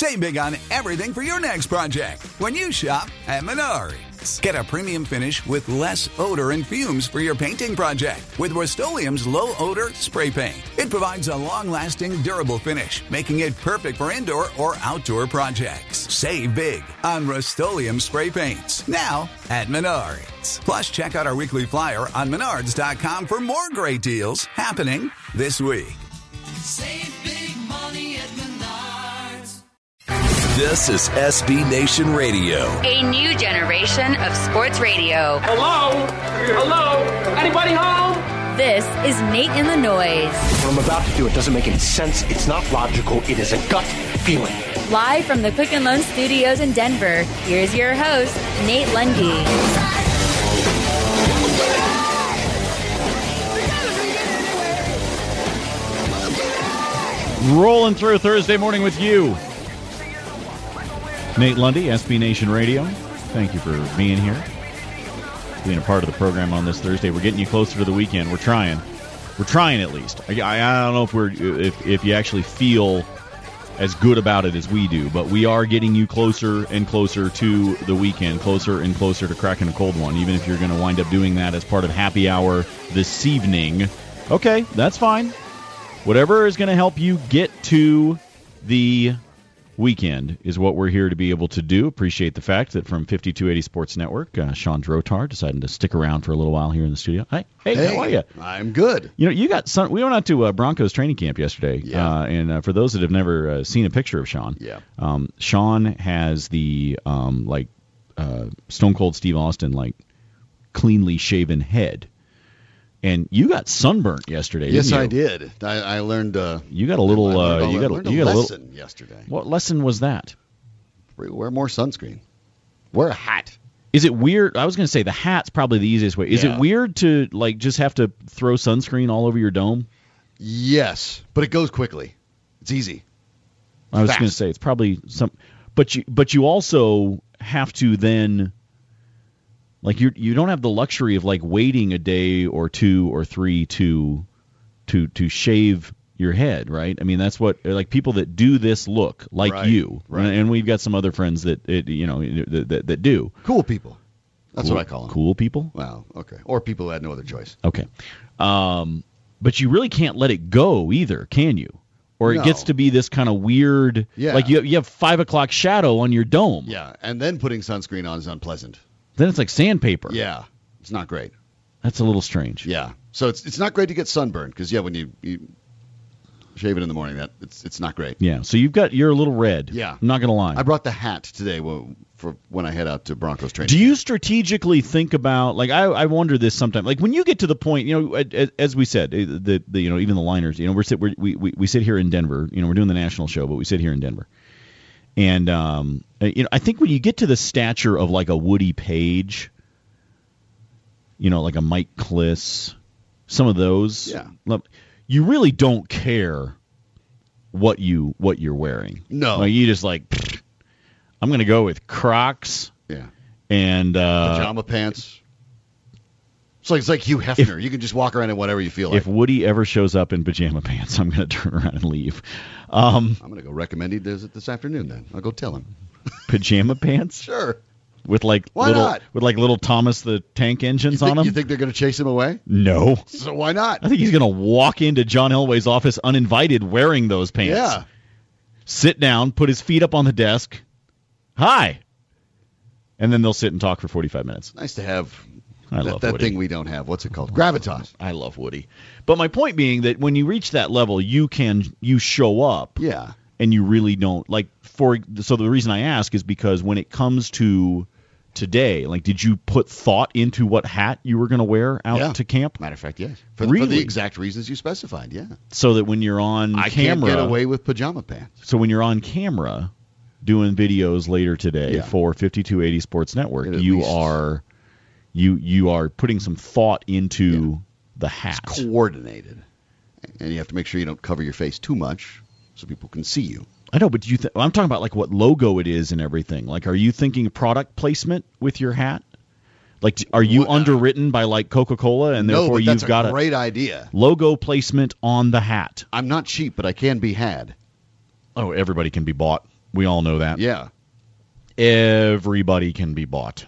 Save big on everything for your next project when you shop at Menards. Get a premium finish with less odor and fumes for your painting project with Rust-Oleum's low-odor spray paint. It provides a long-lasting, durable finish, making it perfect for indoor or outdoor projects. Save big on Rust-Oleum spray paints now at Menards. Plus, check out our weekly flyer on Menards.com for more great deals happening this week. Save big money at Menards. This is SB Nation Radio. A new generation of sports radio. Hello? Hello? Anybody home? This is Nate in the Noise. What I'm about to do, it doesn't make any sense. It's not logical. It is a gut feeling. Live from the Quicken Loan Studios in Denver, here's your host, Nate Lundy. Rolling through Thursday morning with you. Nate Lundy, SB Nation Radio. Thank you for being here, being a part of the program on this Thursday. We're getting you closer to the weekend. We're trying. We're trying at least. I don't know if you actually feel as good about it as we do, but we are getting you closer and closer to the weekend, closer and closer to cracking a cold one, even if you're going to wind up doing that as part of happy hour this evening. Okay, that's fine. Whatever is going to help you get to the weekend is what we're here to be able to do. Appreciate the fact that from 5280 Sports Network, Sean Drotar decided to stick around for a little while here in the studio. Hey, how are you? I'm good. You know, you got we went out to Broncos training camp yesterday, and for those that have never seen a picture of Sean, Sean has the Stone Cold Steve Austin cleanly shaven head. And you got sunburnt yesterday, didn't you? Yes, I did. I learned. You got a little. You got a lesson yesterday. What lesson was that? Wear more sunscreen. Wear a hat. Is it weird? I was going to say the hat's probably the easiest way. Is it weird to just have to throw sunscreen all over your dome? Yes, but it goes quickly. It's easy. I was going to say it's probably some, but you also have to then. You don't have the luxury of waiting a day or two or three to shave your head, right? I mean, that's what people that do this look like you, right? And we've got some other friends that that do. Cool people. That's what I call them. Cool people. Wow. Okay. Or people who had no other choice. Okay. But you really can't let it go either, can you? Or it gets to be this kind of weird. Yeah. You have 5 o'clock shadow on your dome. Yeah, and then putting sunscreen on is unpleasant. Then it's like sandpaper. Yeah, it's not great. That's a little strange. Yeah, so it's not great to get sunburned because when you shave it in the morning, it's not great. Yeah, so you're a little red. Yeah, I'm not gonna lie. I brought the hat today for when I head out to Broncos training. Do you strategically think about I wonder this sometimes when you get to the point as we said even the liners we sit here in Denver we're doing the national show but we sit here in Denver. And I think when you get to the stature of a Woody Page, like a Mike Kliss, some of those, you really don't care what you're wearing. No, you just I'm going to go with Crocs. Yeah, and pajama pants. It's like Hugh Hefner. You can just walk around in whatever you feel like. If Woody ever shows up in pajama pants, I'm going to turn around and leave. I'm going to go recommend he does it this afternoon then. I'll go tell him. Pajama pants? Sure. With little Thomas the Tank engines on them? You think they're going to chase him away? No. So why not? I think he's going to walk into John Elway's office uninvited wearing those pants. Yeah. Sit down, put his feet up on the desk. Hi. And then they'll sit and talk for 45 minutes. Nice to have... I love that Woody. thing we don't have. What's it called? Gravitas. I love Woody. But my point being that when you reach that level, you show up. Yeah. And you really don't so the reason I ask is because when it comes to today, did you put thought into what hat you were going to wear out to camp? Matter of fact, yes. For the exact reasons you specified, yeah. So that when you're on camera, I can't get away with pajama pants. So when you're on camera doing videos later today for 5280 Sports Network, you are putting some thought into the hat. It's coordinated. And you have to make sure you don't cover your face too much so people can see you. I know, but I'm talking about what logo it is and everything. Are you thinking product placement with your hat? Are you underwritten by Coca-Cola and therefore you've got a great idea. Logo placement on the hat? I'm not cheap, but I can be had. Oh, everybody can be bought. We all know that. Yeah. Everybody can be bought,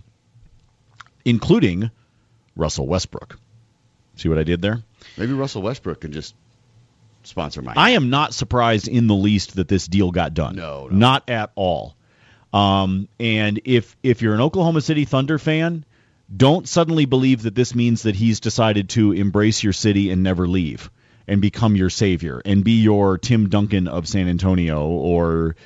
including Russell Westbrook. See what I did there? Maybe Russell Westbrook can just sponsor Miami. I am not surprised in the least that this deal got done. No. Not at all. And if you're an Oklahoma City Thunder fan, don't suddenly believe that this means that he's decided to embrace your city and never leave and become your savior and be your Tim Duncan of San Antonio or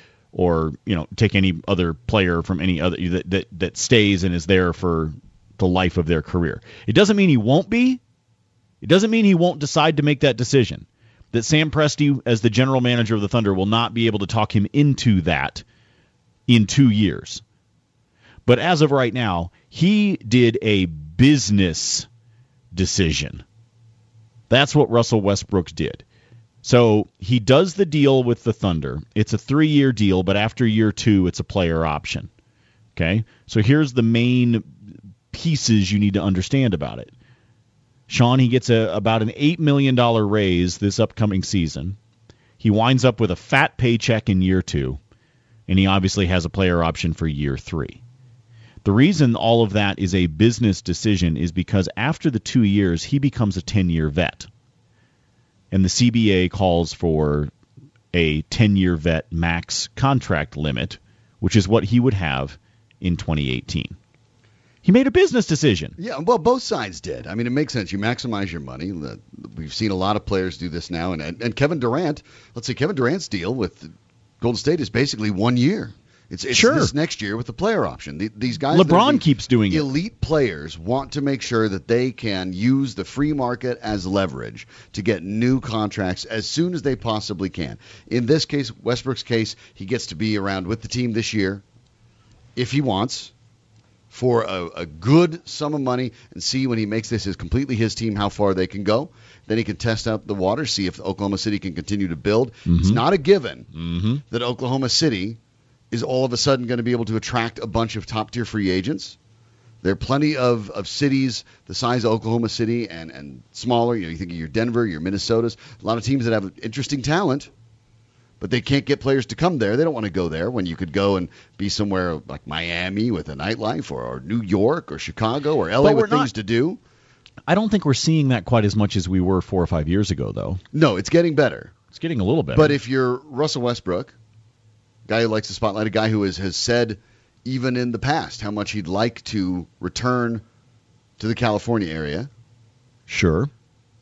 take any other player from any other that stays and is there for the life of their career. It doesn't mean he won't be. It doesn't mean he won't decide to make that decision. That Sam Presti, as the general manager of the Thunder, will not be able to talk him into that in 2 years. But as of right now, he did a business decision. That's what Russell Westbrook did. So he does the deal with the Thunder. It's a 3-year deal, but after year 2, it's a player option. Okay? So here's the main pieces you need to understand about it. Sean, he gets about an $8 million raise this upcoming season. He winds up with a fat paycheck in year 2, and he obviously has a player option for year 3. The reason all of that is a business decision is because after the 2 years, he becomes a 10-year vet. And the CBA calls for a 10-year vet max contract limit, which is what he would have in 2018. He made a business decision. Yeah, well, both sides did. I mean, it makes sense. You maximize your money. We've seen a lot of players do this now. And Kevin Durant, let's say Kevin Durant's deal with Golden State is basically 1 year. It's sure. This next year with the player option. These guys, LeBron keeps doing it. Elite players want to make sure that they can use the free market as leverage to get new contracts as soon as they possibly can. In this case, Westbrook's case, he gets to be around with the team this year if he wants for a good sum of money and see when he makes this completely his team how far they can go. Then he can test out the water, see if Oklahoma City can continue to build. Mm-hmm. It's not a given that Oklahoma City is all of a sudden going to be able to attract a bunch of top-tier free agents. There are plenty of cities the size of Oklahoma City and smaller. You think of your Denver, your Minnesotas, a lot of teams that have interesting talent, but they can't get players to come there. They don't want to go there when you could go and be somewhere like Miami with a nightlife or New York or Chicago or L.A. with things to do. I don't think we're seeing that quite as much as we were 4 or 5 years ago, though. No, it's getting better. It's getting a little better. But if you're Russell Westbrook, guy who likes the spotlight, a guy who has said even in the past how much he'd like to return to the California area. Sure.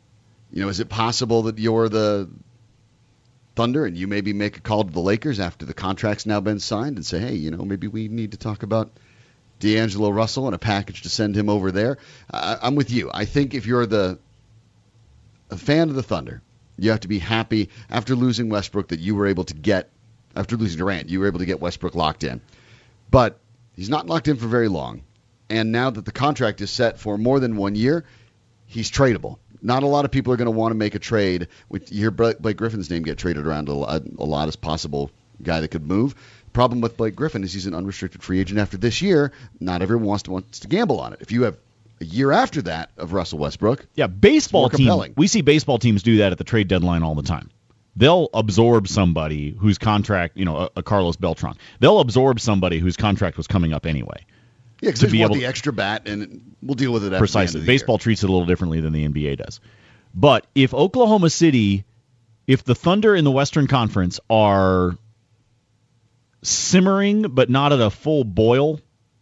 Is it possible that you're the Thunder and you maybe make a call to the Lakers after the contract's now been signed and say, hey, maybe we need to talk about D'Angelo Russell and a package to send him over there? I'm with you. I think if you're a fan of the Thunder, you have to be happy after losing Westbrook that you were able to get, after losing Durant, you were able to get Westbrook locked in. But he's not locked in for very long. And now that the contract is set for more than 1 year, he's tradable. Not a lot of people are going to want to make a trade. You hear Blake Griffin's name get traded around a lot as possible guy that could move. Problem with Blake Griffin is he's an unrestricted free agent after this year. Not everyone wants to gamble on it. If you have a year after that of Russell Westbrook, baseball teams. We see baseball teams do that at the trade deadline all the time. They'll absorb somebody whose contract, a Carlos Beltran. They'll absorb somebody whose contract was coming up anyway. Yeah, because they want the extra bat, and we'll deal with it after precisely. the end of the Baseball year. treats it a little differently than the NBA does. But if Oklahoma City, if the Thunder in the Western Conference are simmering but not at a full boil,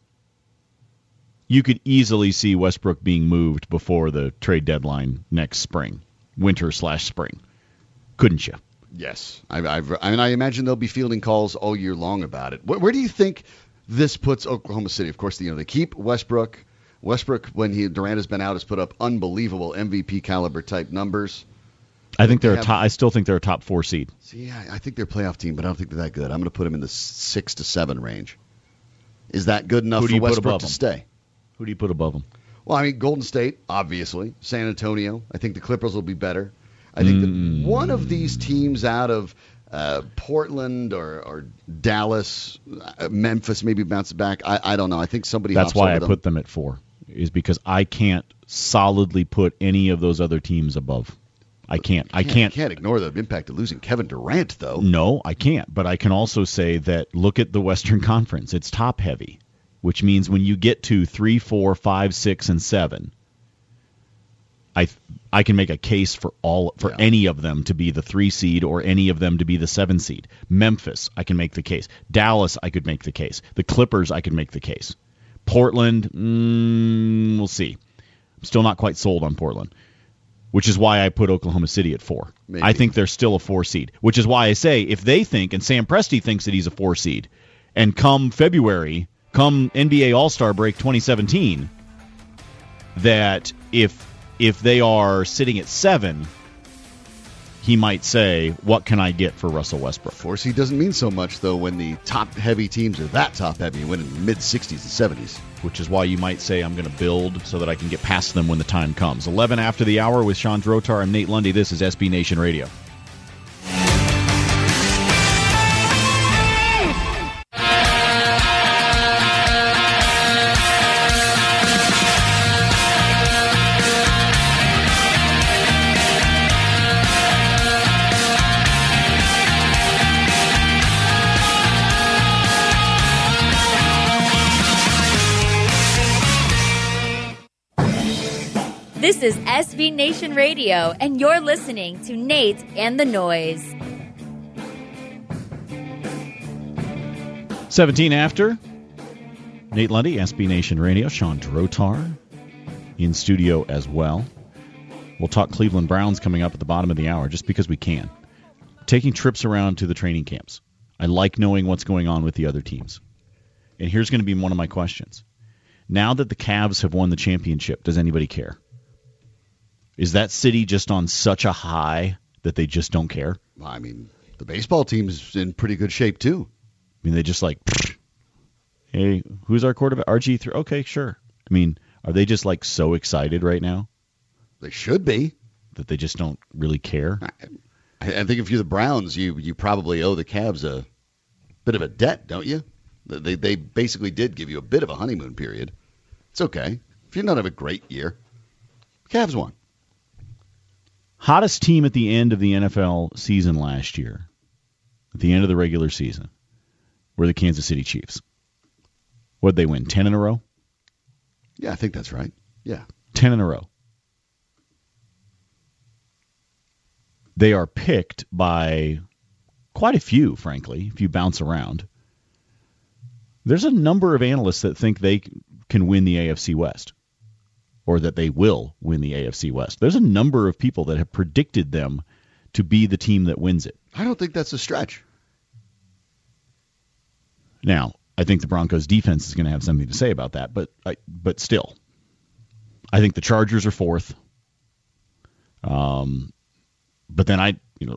you could easily see Westbrook being moved before the trade deadline next spring, winter/spring. Couldn't you? Yes. I imagine they'll be fielding calls all year long about it. Where do you think this puts Oklahoma City? Of course, they keep Westbrook. Westbrook, when Durant has been out, has put up unbelievable MVP caliber type numbers. I think I still think they're a top 4 seed. See, I think they're a playoff team, but I don't think they're that good. I'm going to put them in the 6 to 7 range. Is that good enough for Westbrook to stay? Who do you put above them? Well, Golden State, obviously. San Antonio. I think the Clippers will be better. I think that one of these teams out of Portland or Dallas, Memphis maybe bounces back. I don't know. I think somebody. That's why I them. put them at 4, is because I can't solidly put any of those other teams above. I can't. You can't ignore the impact of losing Kevin Durant, though. No, I can't. But I can also say that look at the Western Conference. It's top heavy, which means when you get to 3, 4, 5, 6, and 7, I can make a case for any of them to be the 3 seed or any of them to be the 7 seed. Memphis, I can make the case. Dallas, I could make the case. The Clippers, I could make the case. Portland, we'll see. I'm still not quite sold on Portland, which is why I put Oklahoma City at 4. Maybe. I think they're still a 4 seed, which is why I say if they think, and Sam Presti thinks that he's a 4 seed, and come February, come NBA All-Star break 2017, that if they are sitting at 7, he might say, what can I get for Russell Westbrook? 4 seed doesn't mean so much, though, when the top-heavy teams are that top-heavy, when in the mid-60s and 70s. Which is why you might say I'm going to build so that I can get past them when the time comes. 11 after the hour with Sean Drotar and Nate Lundy. This is SB Nation Radio. This is SB Nation Radio, and you're listening to Nate and the Noise. 17 after. Nate Lundy, SB Nation Radio. Sean Drotar in studio as well. We'll talk Cleveland Browns coming up at the bottom of the hour, just because we can. Taking trips around to the training camps. I like knowing what's going on with the other teams. And here's going to be one of my questions. Now that the Cavs have won the championship, does anybody care? Is that city just on such a high that they just don't care? I mean, the baseball team's in pretty good shape, too. I mean, they just like, hey, who's our quarterback? RG3? Okay, sure. I mean, are they just like so excited right now? They should be. That they just don't really care? I think if you're the Browns, you probably owe the Cavs a bit of a debt, don't you? They basically did give you a bit of a honeymoon period. It's okay. If you don't have a great year, Cavs won. Hottest team at the end of the NFL season last year, at the end of the regular season, were the Kansas City Chiefs. What did they win, 10 in a row? Yeah, I think that's right. Yeah. 10 in a row. They are picked by quite a few, frankly, if you bounce around. There's a number of analysts that think they can win the AFC West, or that they will win the AFC West. There's a number of people that have predicted them to be the team that wins it. I don't think that's a stretch. Now, I think the Broncos defense is going to have something to say about that, but still, I think the Chargers are 4th. But then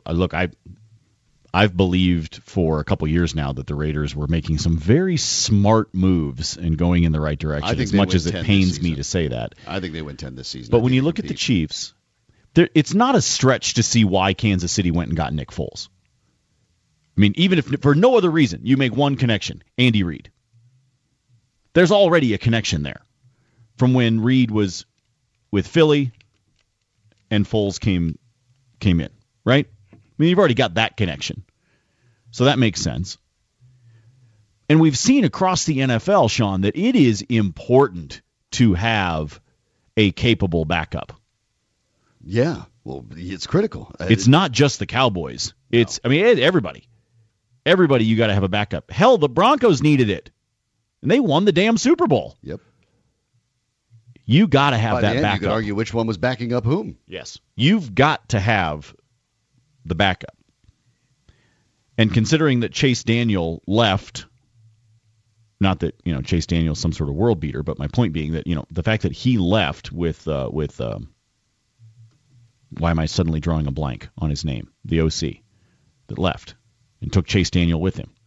I've believed for a couple years now that the Raiders were making some very smart moves and going in the right direction, as much as it pains me to say that. I think they win 10 this season. But when you look at the Chiefs, it's not a stretch to see why Kansas City went and got Nick Foles. I mean, even if for no other reason, you make one connection, Andy Reid. There's already a connection there from when Reid was with Philly and Foles came in, right? I mean, you've already got that connection. So that makes sense. And we've seen across the NFL, Sean, that it is important to have a capable backup. Yeah, well, it's critical. It's not just the Cowboys. It's, I mean, everybody. Everybody, you got to have a backup. Hell, the Broncos needed it. And they won the damn Super Bowl. Yep. You got to have By that the end, backup. You could argue which one was backing up whom. Yes. You've got to have the backup. And considering that Chase Daniel left, not that, Chase Daniel's some sort of world beater, but my point being that, the fact that he left with why am I suddenly drawing a blank on his name? The OC that left and took Chase Daniel with him.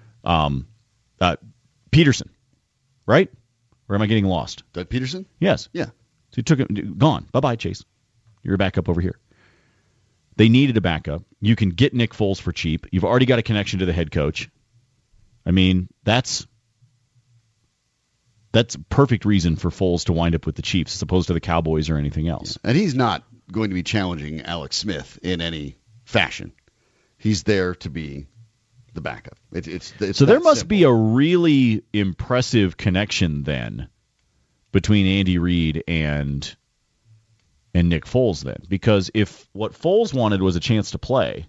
Peterson, right? Or am I getting lost? Doug Peterson? Yes. Yeah. So he took him, gone. Bye-bye, Chase. You're a backup over here. They needed a backup. You can get Nick Foles for cheap. You've already got a connection to the head coach. I mean, that's a perfect reason for Foles to wind up with the Chiefs as opposed to the Cowboys or anything else. And he's not going to be challenging Alex Smith in any fashion. He's there to be the backup. It's so there that must simple. be a really impressive connection then between Andy Reid and Nick Foles then, because if what Foles wanted was a chance to play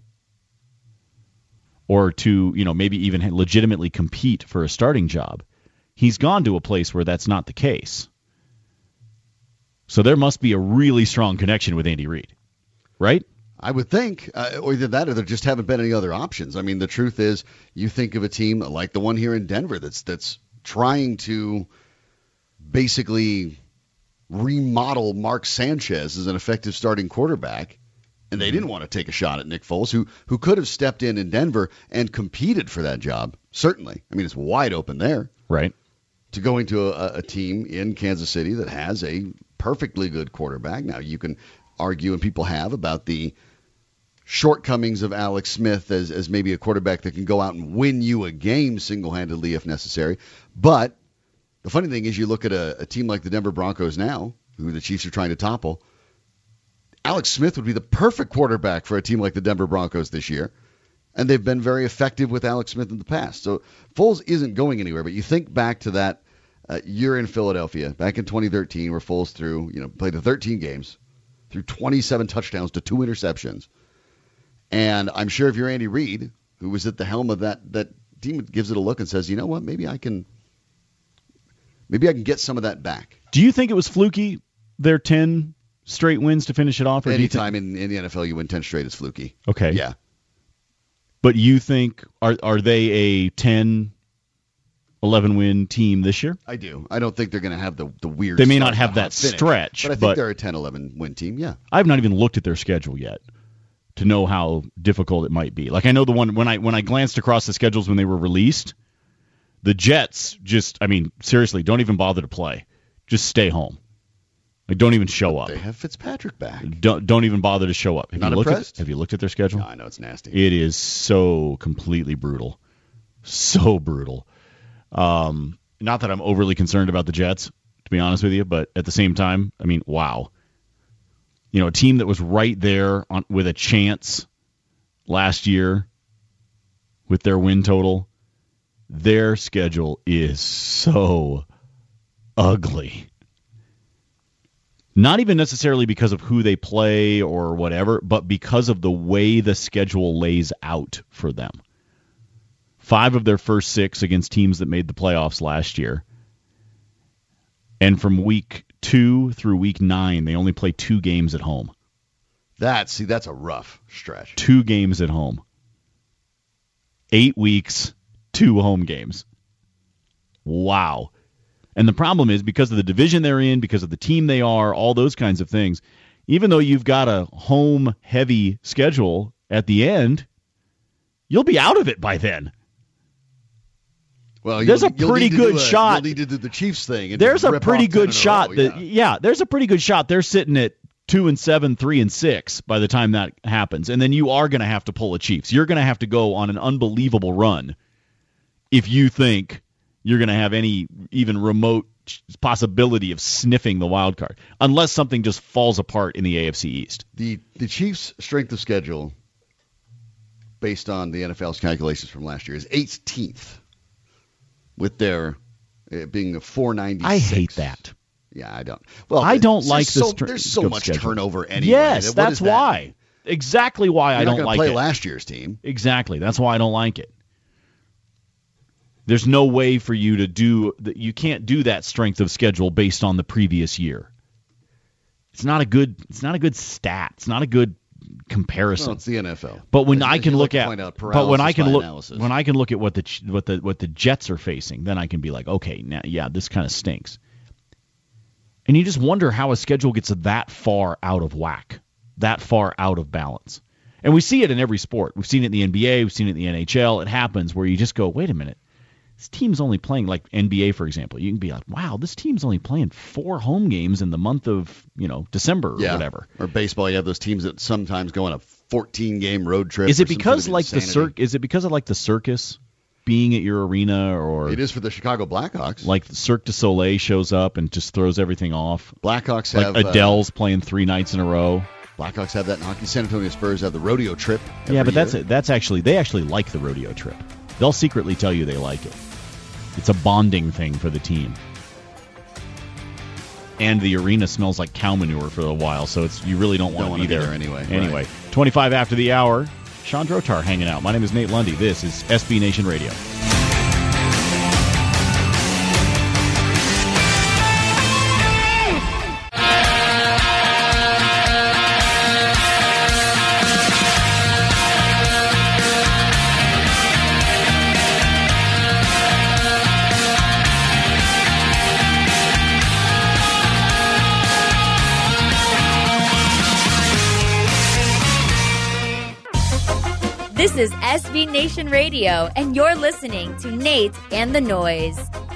or to, maybe even legitimately compete for a starting job, he's gone to a place where that's not the case. So there must be a really strong connection with Andy Reid, right? I would think, or either that or there just haven't been any other options. I mean, the truth is, you think of a team like the one here in Denver that's trying to basically remodel Mark Sanchez as an effective starting quarterback, and they didn't want to take a shot at Nick Foles, who could have stepped in Denver and competed for that job, certainly. I mean, it's wide open there. Right. To go into a team in Kansas City that has a perfectly good quarterback. Now, you can argue, and people have, about the shortcomings of Alex Smith as maybe a quarterback that can go out and win you a game single-handedly if necessary. But the funny thing is, you look at a team like the Denver Broncos now, who the Chiefs are trying to topple. Alex Smith would be the perfect quarterback for a team like the Denver Broncos this year. And they've been very effective with Alex Smith in the past. So Foles isn't going anywhere. But you think back to that year in Philadelphia, back in 2013, where Foles played the 13 games, threw 27 touchdowns to 2 interceptions. And I'm sure if you're Andy Reid, who was at the helm of that team, gives it a look and says, you know what, maybe I can get some of that back. Do you think it was fluky, their 10 straight wins to finish it off? Or Anytime in the NFL you win 10 straight is fluky. Okay. Yeah. But you think, are they a 10, 11-win team this year? I do. I don't think they're going to have the weird. They may not start, have that finish, stretch. but I think they're a 10, 11-win team, yeah. I've not even looked at their schedule yet to know how difficult it might be. Like, I know the one, when I glanced across the schedules when they were released, the Jets seriously, don't even bother to play. Just stay home. Like, don't even show up. They have Fitzpatrick back. Don't even bother to show up. Not impressed? Have you looked at their schedule? No, I know it's nasty. It is so completely brutal. So brutal. Not that I'm overly concerned about the Jets, to be honest with you, but at the same time, wow. A team that was right there with a chance last year with their win total, their schedule is so ugly. Not even necessarily because of who they play or whatever, but because of the way the schedule lays out for them. 5 of their first 6 against teams that made the playoffs last year. And from week 2 through week 9, they only play 2 games at home. That's a rough stretch. 2 games at home. 8 weeks, 2 home games. Wow. And the problem is, because of the division they're in, because of the team they are, all those kinds of things, even though you've got a home-heavy schedule at the end, you'll be out of it by then. Well, there's a pretty good shot. You'll need to do the Chiefs thing. And there's a pretty good shot. Yeah, there's a pretty good shot. They're sitting at 2-7, 3-6 by the time that happens. And then you are going to have to pull a Chiefs. You're going to have to go on an unbelievable run if you think you're going to have any even remote possibility of sniffing the wild card, unless something just falls apart in the AFC East. The Chiefs' strength of schedule, based on the NFL's calculations from last year, is 18th, with their being a 496. I hate that. Yeah, I don't. Well, I don't like the there's so much schedule. turnover anyway. Yes, that's why. Exactly why I don't like it. You're not going to play last year's team. Exactly. That's why I don't like it. There's no way for you to do that. You can't do that strength of schedule based on the previous year. It's not a good stat. It's not a good comparison. Well, it's the NFL. But when I can look at what the Jets are facing, then I can be like, okay, now this kind of stinks. And you just wonder how a schedule gets that far out of whack, that far out of balance. And we see it in every sport. We've seen it in the NBA. We've seen it in the NHL. It happens where you just go, wait a minute. This team's only playing, like NBA, for example. You can be like, wow, this team's only playing 4 home games in the month of, December or whatever. Or baseball, you have those teams that sometimes go on a 14-game road trip. Is it because Is it because of the circus being at your arena, or it is for the Chicago Blackhawks? Like the Cirque du Soleil shows up and just throws everything off. Blackhawks have Adele's playing 3 nights in a row. Blackhawks have that in hockey. San Antonio Spurs have the rodeo trip. Yeah, but year. that's actually they actually like the rodeo trip. They'll secretly tell you they like it. It's a bonding thing for the team. And the arena smells like cow manure for a while, so you really don't want to be there anyway. Anyway, 25 after the hour, Sean Drotar hanging out. My name is Nate Lundy. This is SB Nation Radio. This is SB Nation Radio, and you're listening to Nate and the Noise.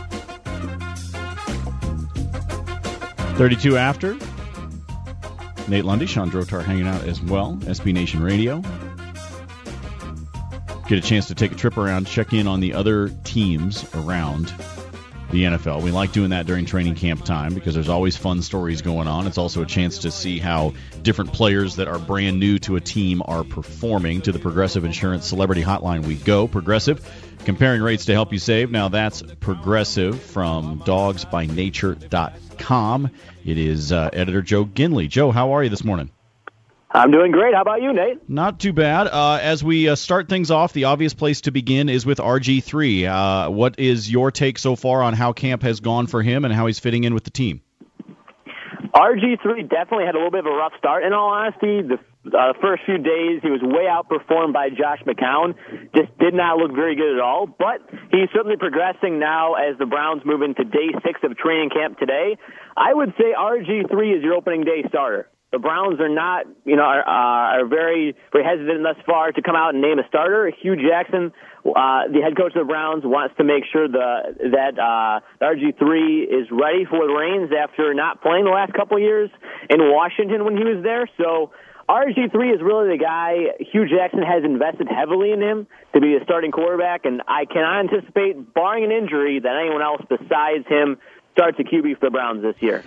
32 after. Nate Lundy, Sean Drotar hanging out as well. SB Nation Radio. Get a chance to take a trip around, check in on the other teams around the NFL. We like doing that during training camp time because there's always fun stories going on. It's also a chance to see how different players that are brand new to a team are performing. To the Progressive Insurance Celebrity Hotline we go. Progressive, comparing rates to help you save. Now that's Progressive from dogsbynature.com. It is editor Joe Ginley. Joe, how are you this morning? I'm doing great. How about you, Nate? Not too bad. As we start things off, the obvious place to begin is with RG3. What is your take so far on how camp has gone for him and how he's fitting in with the team? RG3 definitely had a little bit of a rough start. In all honesty, the first few days he was way outperformed by Josh McCown. Just did not look very good at all. But he's certainly progressing now as the Browns move into day 6 of training camp today. I would say RG3 is your opening day starter. The Browns are not, are very, very hesitant thus far to come out and name a starter. Hugh Jackson, the head coach of the Browns, wants to make sure that RG3 is ready for the reins after not playing the last couple of years in Washington when he was there. So RG3 is really the guy. Hugh Jackson has invested heavily in him to be a starting quarterback, and I cannot anticipate, barring an injury, that anyone else besides him starts a QB for the Browns this year.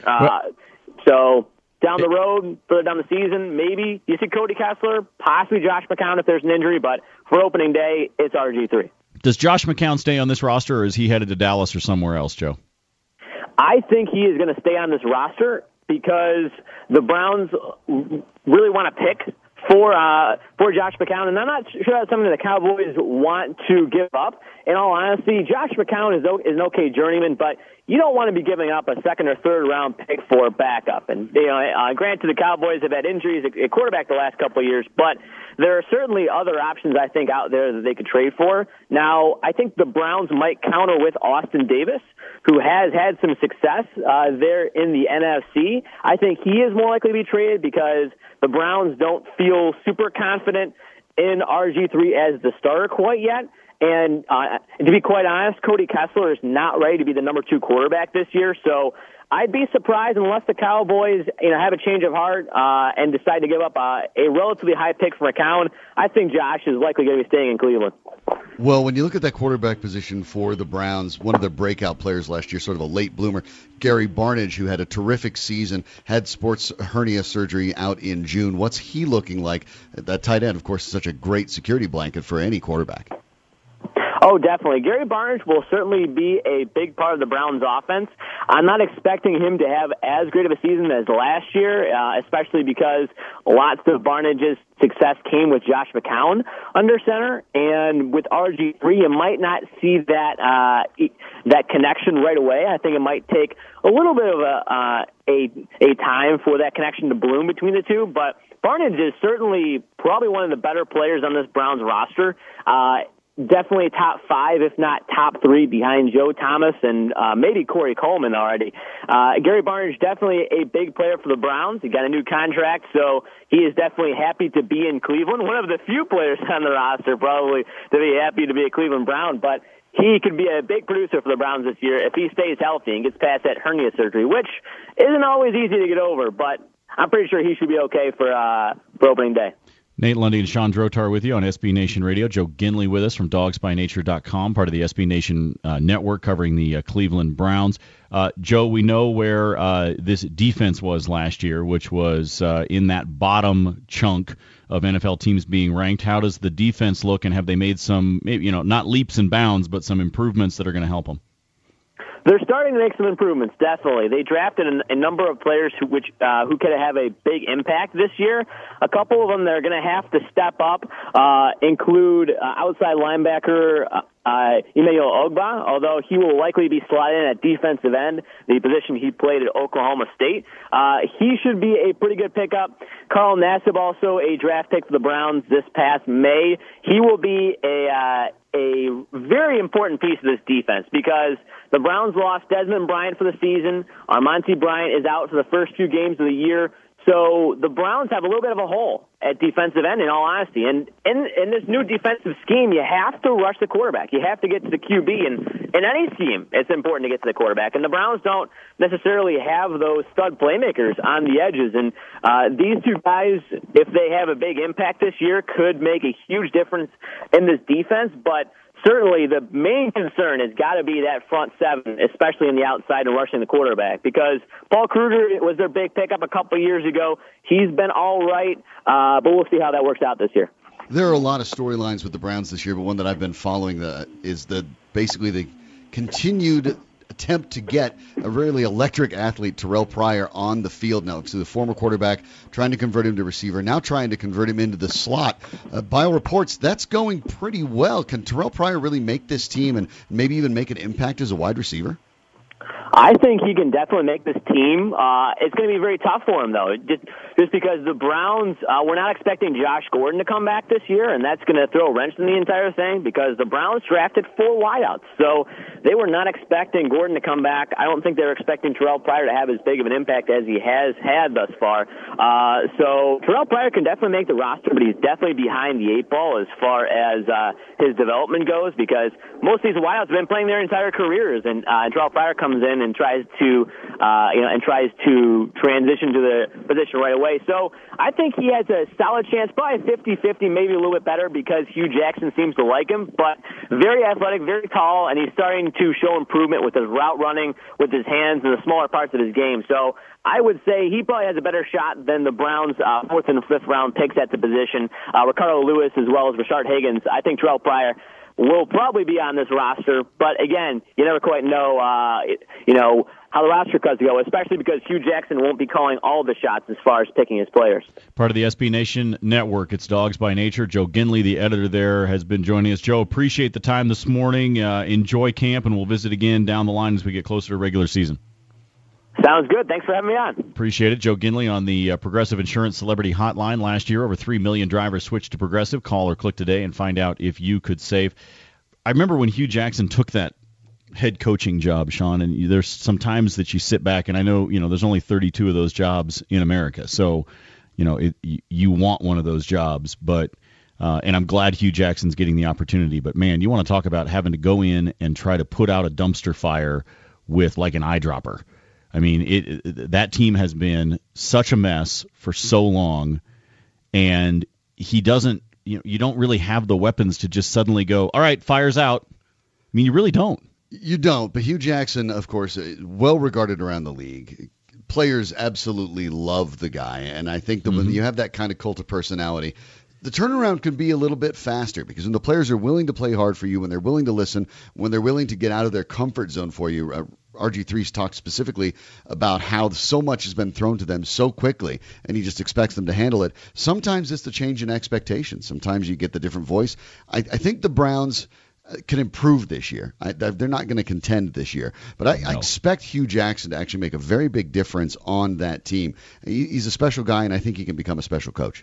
Down the road, further down the season, maybe you see Cody Kessler, possibly Josh McCown if there's an injury, but for opening day, it's RG3. Does Josh McCown stay on this roster, or is he headed to Dallas or somewhere else, Joe? I think he is going to stay on this roster because the Browns really want to pick for Josh McCown, and I'm not sure that's something the Cowboys want to give up. In all honesty, Josh McCown is an okay journeyman, but you don't want to be giving up a second or third round pick for a backup. And granted, the Cowboys have had injuries at quarterback the last couple of years, but there are certainly other options I think out there that they could trade for. Now, I think the Browns might counter with Austin Davis, who has had some success there in the NFC. I think he is more likely to be traded because the Browns don't feel super confident in RG3 as the starter quite yet. And to be quite honest, Cody Kessler is not ready to be the number 2 quarterback this year. So I'd be surprised unless the Cowboys, have a change of heart and decide to give up a relatively high pick for McCown. I think Josh is likely going to be staying in Cleveland. Well, when you look at that quarterback position for the Browns, one of their breakout players last year, sort of a late bloomer, Gary Barnidge, who had a terrific season, had sports hernia surgery out in June. What's he looking like? That tight end, of course, is such a great security blanket for any quarterback. Oh, definitely. Gary Barnidge will certainly be a big part of the Browns' offense. I'm not expecting him to have as great of a season as last year, especially because lots of Barnidge's success came with Josh McCown under center, and with RG3, you might not see that connection right away. I think it might take a little bit of a time for that connection to bloom between the two, but Barnidge is certainly probably one of the better players on this Browns roster. Definitely top 5, if not top 3, behind Joe Thomas and maybe Corey Coleman already. Gary Barnidge, definitely a big player for the Browns. He got a new contract, so he is definitely happy to be in Cleveland. One of the few players on the roster probably to be happy to be a Cleveland Brown, but he could be a big producer for the Browns this year if he stays healthy and gets past that hernia surgery, which isn't always easy to get over, but I'm pretty sure he should be okay for opening day. Nate Lundy and Sean Drotar with you on SB Nation Radio. Joe Ginley with us from dogsbynature.com, part of the SB Nation network covering the Cleveland Browns. Joe, we know where this defense was last year, which was in that bottom chunk of NFL teams being ranked. How does the defense look, and have they made some, maybe, not leaps and bounds, but some improvements that are going to help them? They're starting to make some improvements, definitely. They drafted a number of players who could have a big impact this year. A couple of them that are going to have to step up include outside linebacker Emmanuel Ogba, although he will likely be sliding at defensive end, the position he played at Oklahoma State. He should be a pretty good pickup. Carl Nassib, also a draft pick for the Browns this past May. He will be a very important piece of this defense because the Browns lost Desmond Bryant for the season. Armonte Bryant is out for the first few games of the year. So the Browns have a little bit of a hole at defensive end, in all honesty. And in this new defensive scheme, you have to rush the quarterback. You have to get to the QB. And in any scheme, it's important to get to the quarterback. And the Browns don't necessarily have those stud playmakers on the edges. And these two guys, if they have a big impact this year, could make a huge difference in this defense. But certainly the main concern has got to be that front seven, especially in the outside and rushing the quarterback, because Paul Kruger was their big pickup a couple of years ago. He's been all right, but we'll see how that works out this year. There are a lot of storylines with the Browns this year, but one that I've been following is basically the continued attempt to get a really electric athlete, Terrell Pryor, on the field now. So the former quarterback trying to convert him to receiver, now trying to convert him into the slot. By all reports, that's going pretty well. Can Terrell Pryor really make this team and maybe even make an impact as a wide receiver? I think he can definitely make this team. It's going to be very tough for him, though, just because the Browns, we're not expecting Josh Gordon to come back this year, and that's going to throw a wrench in the entire thing because the Browns drafted 4 wideouts. So they were not expecting Gordon to come back. I don't think they were expecting Terrell Pryor to have as big of an impact as he has had thus far. So Terrell Pryor can definitely make the roster, but he's definitely behind the 8 ball as far as his development goes because most of these wideouts have been playing their entire careers, and Terrell Pryor comes in and tries to transition to the position right away. So I think he has a solid chance, probably 50-50, maybe a little bit better because Hugh Jackson seems to like him, but very athletic, very tall, and he's starting to show improvement with his route running, with his hands, and the smaller parts of his game. So I would say he probably has a better shot than the Browns' 4th and 5th round picks at the position. Ricardo Lewis as well as Rashard Higgins. I think Terrell Pryor will probably be on this roster, but again, you never quite know, how the roster cuts go, especially because Hugh Jackson won't be calling all the shots as far as picking his players. Part of the SB Nation network, it's Dogs by Nature. Joe Ginley, the editor there, has been joining us. Joe, appreciate the time this morning. Enjoy camp, and we'll visit again down the line as we get closer to regular season. Sounds good. Thanks for having me on. Appreciate it. Joe Ginley on the Progressive Insurance Celebrity Hotline. Last year, over 3 million drivers switched to Progressive. Call or click today and find out if you could save. I remember when Hugh Jackson took that head coaching job, Sean, and there's some times that you sit back, and I know, there's only 32 of those jobs in America, so, you want one of those jobs, but, and I'm glad Hugh Jackson's getting the opportunity, but man, you want to talk about having to go in and try to put out a dumpster fire with like an eyedropper. I mean, that team has been such a mess for so long, and he doesn't, you don't really have the weapons to just suddenly go, all right, fire's out. I mean, you really don't. You don't, but Hugh Jackson, of course, well regarded around the league. Players absolutely love the guy, and I think that when you have that kind of cult of personality, the turnaround can be a little bit faster because when the players are willing to play hard for you, when they're willing to listen, when they're willing to get out of their comfort zone for you. RG3's talked specifically about how so much has been thrown to them so quickly, and he just expects them to handle it. Sometimes it's the change in expectations. Sometimes you get the different voice. I think the Browns can improve this year. They're not going to contend this year, but I expect Hugh Jackson to actually make a very big difference on that team. He's a special guy, and I think he can become a special coach.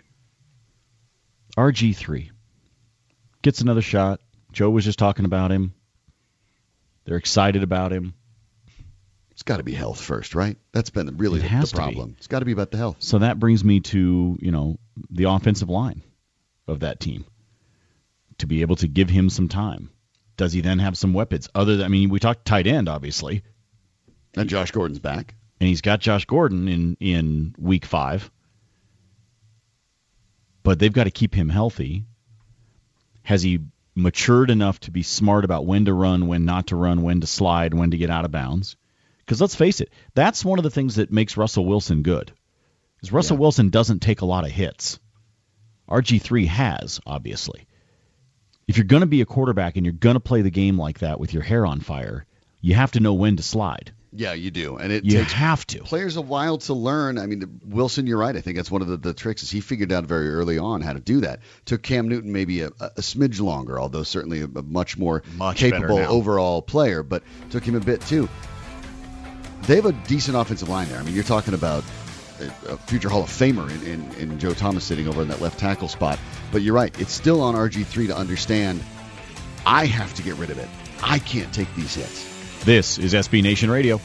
RG3 gets another shot. Joe was just talking about him. They're excited about him. It's got to be health first, right? That's been really the problem. It's got to be about the health. So that brings me to, the offensive line of that team to be able to give him some time. Does he then have some weapons? We talked tight end, obviously. And Josh Gordon's back. And he's got Josh Gordon in week 5. but they've got to keep him healthy. Has he matured enough to be smart about when to run, when not to run, when to slide, when to get out of bounds? Because let's face it, that's one of the things that makes Russell Wilson good. Is Russell Wilson doesn't take a lot of hits. RG3 has, obviously. If you're going to be a quarterback and you're going to play the game like that with your hair on fire, you have to know when to slide. Yeah, you do. And it You takes have to. players a while to learn. I mean, Wilson, you're right. I think that's one of the tricks is he figured out very early on how to do that. Took Cam Newton maybe a smidge longer, although certainly a much more capable overall player, but took him a bit too. They have a decent offensive line there. I mean, you're talking about a future Hall of Famer in Joe Thomas sitting over in that left tackle spot. But you're right. It's still on RG3 to understand I have to get rid of it. I can't take these hits. This is SB Nation Radio.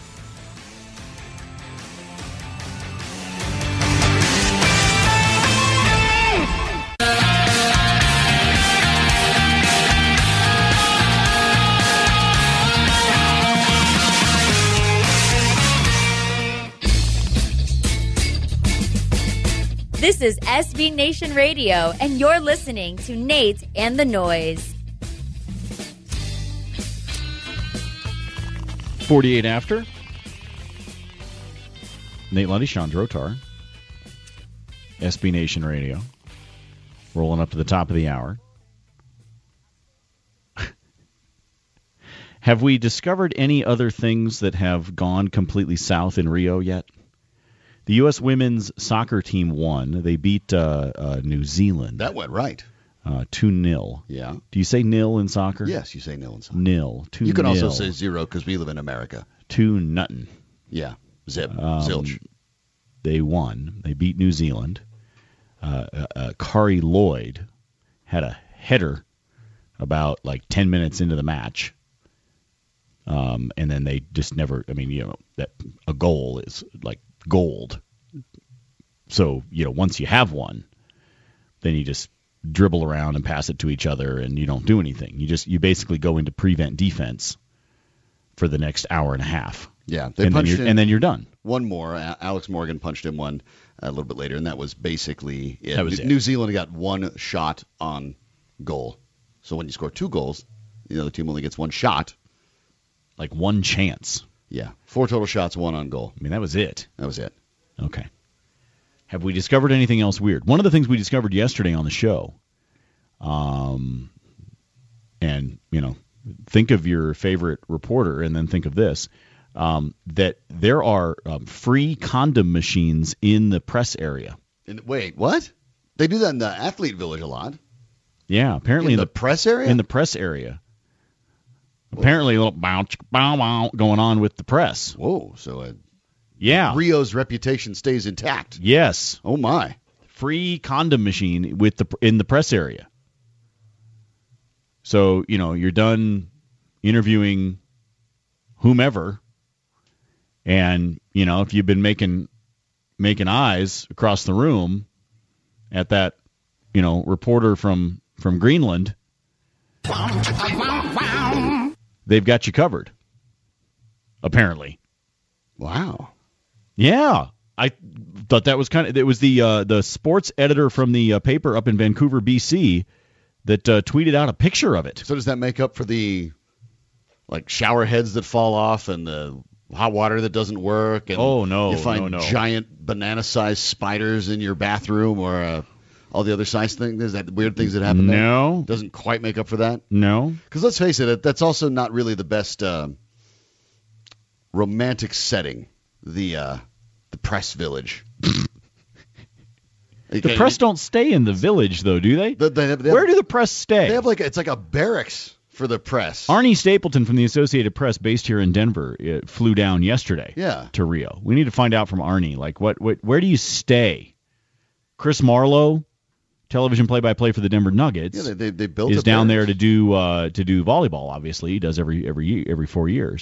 This is SB Nation Radio, and you're listening to Nate and the Noise. 48 after. Nate Lundy, Sean Drotar. SB Nation Radio. Rolling up to the top of the hour. Have we discovered any other things that have gone completely south in Rio yet? The U.S. women's soccer team won. They beat New Zealand. That went right. 2-0. Yeah. Do you say nil in soccer? Yes, you say nil in soccer. Nil. 2-0. You can also say 0 because we live in America. 2-0. Yeah. Zip. Zilch. They won. They beat New Zealand. Kari Lloyd had a header about 10 minutes into the match. And then they just never, that a goal is like gold. So, once you have one, then you just dribble around and pass it to each other and you don't do anything. You basically go into prevent defense for the next hour and a half. Yeah. And then you're done. One more. Alex Morgan punched in one a little bit later, and that was basically it. That was it. New Zealand got one shot on goal. So when you score 2 goals, the other team only gets 1 shot. Like 1 chance. Yeah. 4 total shots, 1 on goal. That was it. That was it. Okay. Have we discovered anything else weird? One of the things we discovered yesterday on the show, and, think of your favorite reporter and then think of this, that there are free condom machines in the press area. Wait, what? They do that in the athlete village a lot. Yeah, apparently in the press area? In the press area. Apparently a little bounce going on with the press. Whoa, so yeah, Rio's reputation stays intact. Yes. Oh my. Free condom machine in the press area. So, you're done interviewing whomever, and, if you've been making eyes across the room at that, reporter from Greenland, they've got you covered, apparently. Wow. Yeah. I thought that was it was the sports editor from the paper up in Vancouver, BC, that tweeted out a picture of it. So does that make up for the shower heads that fall off and the hot water that doesn't work? And oh, no. You find giant banana-sized spiders in your bathroom or all the other size things? Is that weird things that happen there? No. Doesn't quite make up for that? No. Because let's face it, that's also not really the best romantic setting, the press village. The press don't stay in the village, though, do they? Where do the press stay? They have it's like a barracks for the press. Arnie Stapleton from the Associated Press, based here in Denver, flew down yesterday to Rio. We need to find out from Arnie, where do you stay? Chris Marlowe, television play-by-play for the Denver Nuggets, they built is down there to do volleyball. Obviously, he does every 4 years.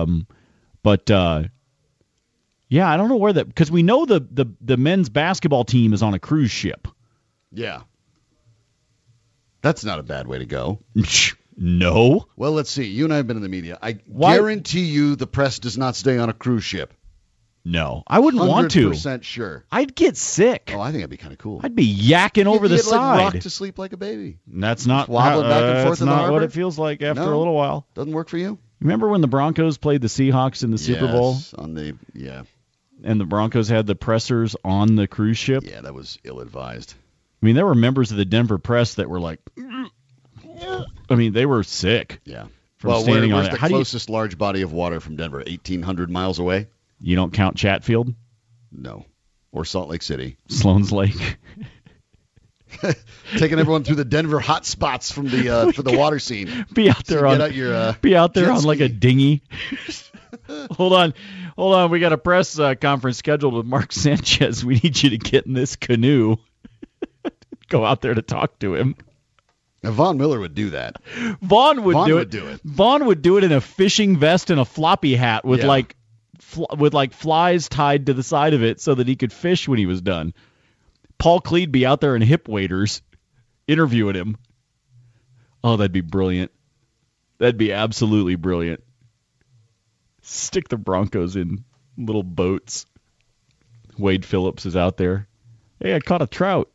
Yeah, I don't know where because we know the men's basketball team is on a cruise ship. Yeah, that's not a bad way to go. No. Well, let's see. You and I have been in the media. I guarantee you the press does not stay on a cruise ship. No, I wouldn't want to. 100% sure. I'd get sick. Oh, I think that'd be kind of cool. I'd be yakking over the You'd, side. Like, rock to sleep like a baby. That's not wobbling back and forth that's in the not harbor? what it feels like after No? a little while. Doesn't work for you? Remember when the Broncos played the Seahawks in the Super Bowl? Yeah, and the Broncos had the pressers on the cruise ship? Yeah, that was ill-advised. I mean, there were members of the Denver press that were like, I mean, they were sick. Yeah. From standing on where's it. the How do you- closest large body of water from Denver? 1,800 miles away? You don't count Chatfield? No. Or Salt Lake City. Sloan's Lake. Taking everyone through the Denver hot spots from the for the water scene. Be out there on jet on like a ski. dinghy. Hold on. We got a press conference scheduled with Mark Sanchez. We need you to get in this canoe. Go out there to talk to him. Now, Von Miller would do that. Vaughn would do do it. Vaughn would do it in a fishing vest and a floppy hat with Yeah. with flies tied to the side of it so that he could fish when he was done. Paul Cleed be out there in hip waders interviewing him. Oh, that'd be brilliant. That'd be absolutely brilliant. Stick the Broncos in little boats. Wade Phillips is out there. Hey, I caught a trout.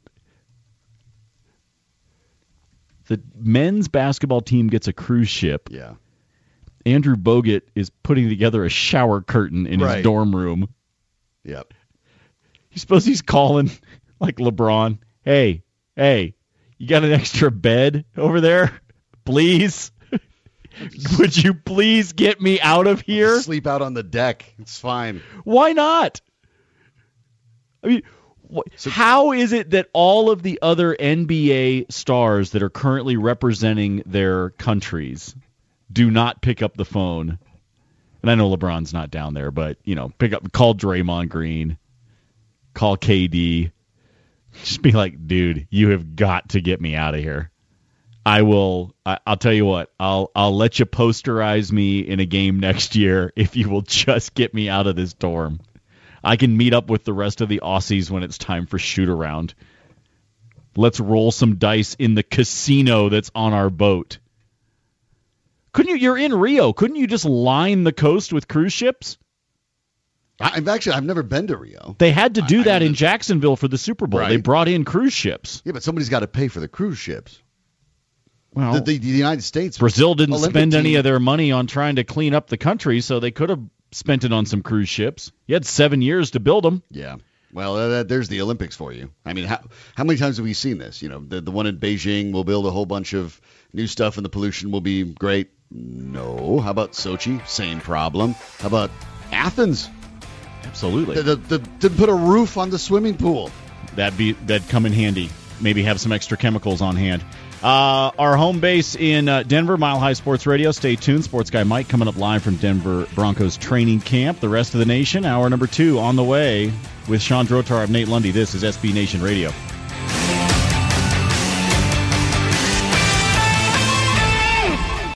The men's basketball team gets a cruise ship. Yeah. Andrew Bogut is putting together a shower curtain in his Right. dorm room. Yep. You suppose he's calling like LeBron? Hey, you got an extra bed over there? Please? Would you please get me out of here? Sleep out on the deck. It's fine. Why not? I mean, how is it that all of the other NBA stars that are currently representing their countries do not pick up the phone? And I know LeBron's not down there, but, call Draymond Green, call KD. Just be like, dude, you have got to get me out of here. I'll tell you what, I'll let you posterize me in a game next year if you will just get me out of this dorm. I can meet up with the rest of the Aussies when it's time for shoot around. Let's roll some dice in the casino that's on our boat. You're in Rio. Couldn't you just line the coast with cruise ships? I've never been to Rio. They had to do that in Jacksonville for the Super Bowl. Right. They brought in cruise ships. Yeah, but somebody's got to pay for the cruise ships. Well, The United States. Brazil didn't Olympic spend any team- of their money on trying to clean up the country, so they could have spent it on some cruise ships. You had 7 years to build them. Yeah. Well, there's the Olympics for you. I mean, how many times have we seen this? The one in Beijing will build a whole bunch of new stuff and the pollution will be great. No. How about Sochi? Same problem. How about Athens? Absolutely. To put a roof on the swimming pool. That'd come in handy. Maybe have some extra chemicals on hand. Our home base in Denver, Mile High Sports Radio. Stay tuned. Sports Guy Mike coming up live from Denver Broncos training camp. The rest of the nation, hour number 2 on the way with Sean Drotar of Nate Lundy. This is SB Nation Radio.